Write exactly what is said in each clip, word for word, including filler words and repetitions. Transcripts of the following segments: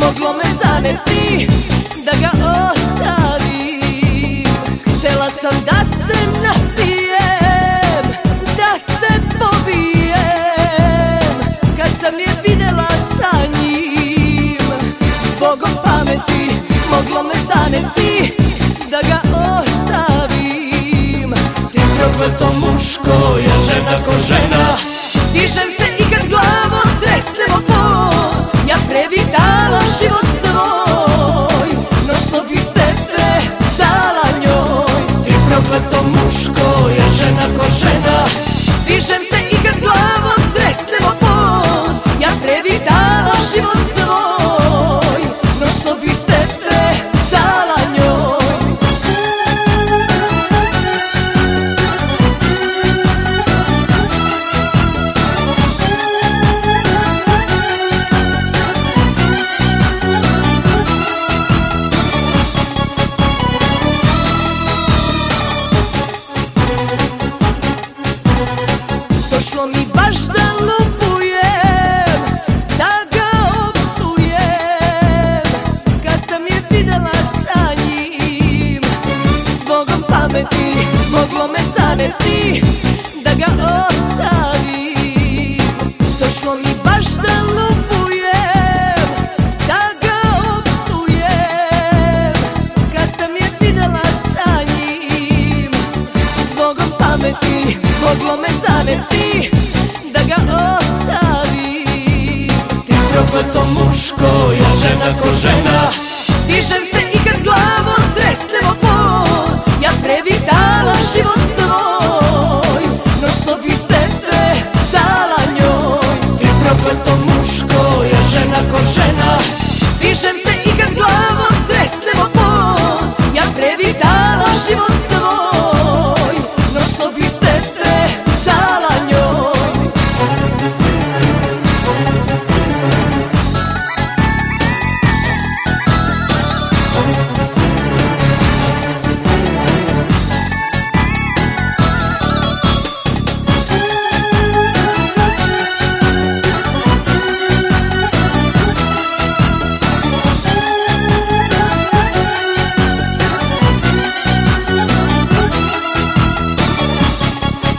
moglo me zaneti da ga ostavim. Htela sam da se napijem, da se pobijem, kad sam je videla sa njim. Zbogom pameti moglo me zaneti da ga ostavim. Ti prokleto muško, ja žena ko žena. Dižem se i kad glavom tresnem o pod, ja prebi dala život svoj, no što bi tebe dala njoj. Ti prokleto muško, ja žena ko žena. Dižem se i kad glavom tresnem o pod, ja prebi dala život svoj, no što bi tebe dala njoj. Došlo mi baš da lupujem, da ga opsujem, kad sam je videla sa njim. Zbogom pameti moglo me zaneti da ga ostavim. Došlo mi baš da lupujem, da ga opsujem, kad sam je videla sa njim. Zbogom pameti moglo me zaneti da ga ostavim. Ti prokleto muško, ja žena ko žena. Dižem se i kad glavom tresnem o pod, ja prebi dala život svoj, no što bi tebe dala njoj. Ti prokleto muško, ja žena ko žena. Dižem se i kad glavom tresnem o pod, ja prebi dala život svoj, no što bi tebe dala njoj.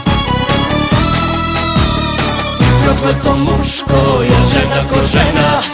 Prokleto muško, ja žena ko žena.